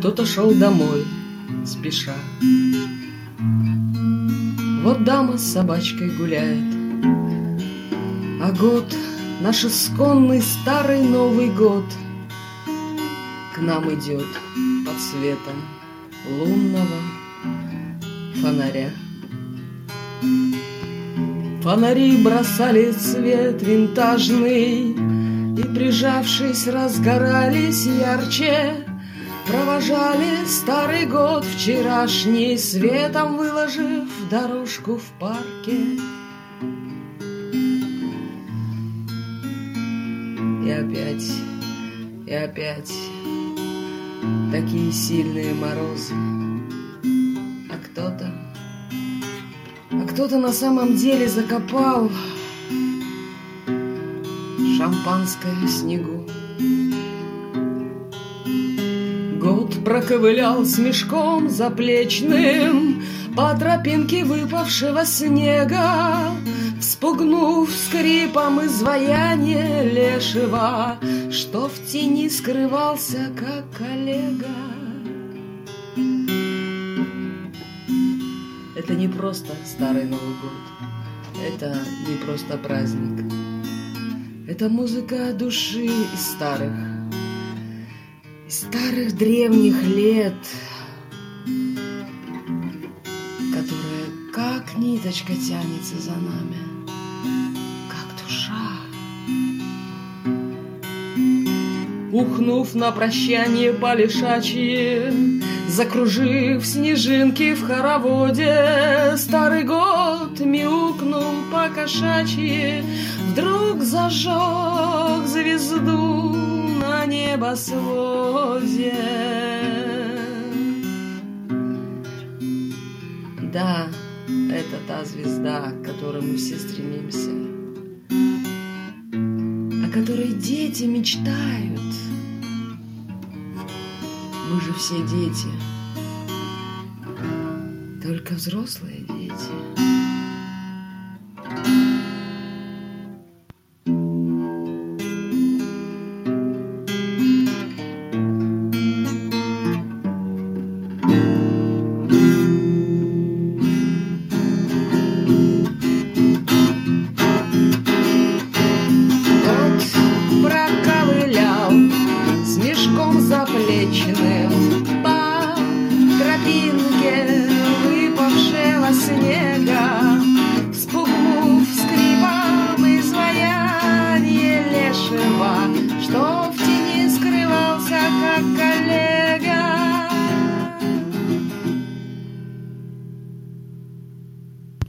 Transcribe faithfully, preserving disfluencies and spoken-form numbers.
кто-то шел домой спеша. Вот дама с собачкой гуляет, а год, наш исконный старый Новый год, к нам идет под светом лунного фонаря. Фонари бросали свет винтажный и, прижавшись, разгорались ярче, провожали старый год вчерашний, светом выложив дорожку в парке. И опять, и опять такие сильные морозы. А кто-то, а кто-то на самом деле закопал шампанское в снегу. Год проковылял с мешком заплечным по тропинке выпавшего снега, вспугнув скрипом изваяние лешего, что в тени скрывался, как коллега. Это не просто старый Новый год, это не просто праздник. Это музыка души из старых, из старых древних лет, которая как ниточка тянется за нами, как душа. Ухнув на прощание по-лишачьи, закружив снежинки в хороводе, старый год мяукнул по-кошачьи, вдруг зажег звезду на небосводе. Да, это та звезда, к которой мы все стремимся, о которой дети мечтают. Мы же все дети, только взрослые дети. Заплечным по тропинке выпавшего снега, вспугнув скрипом изваяние лешего, что в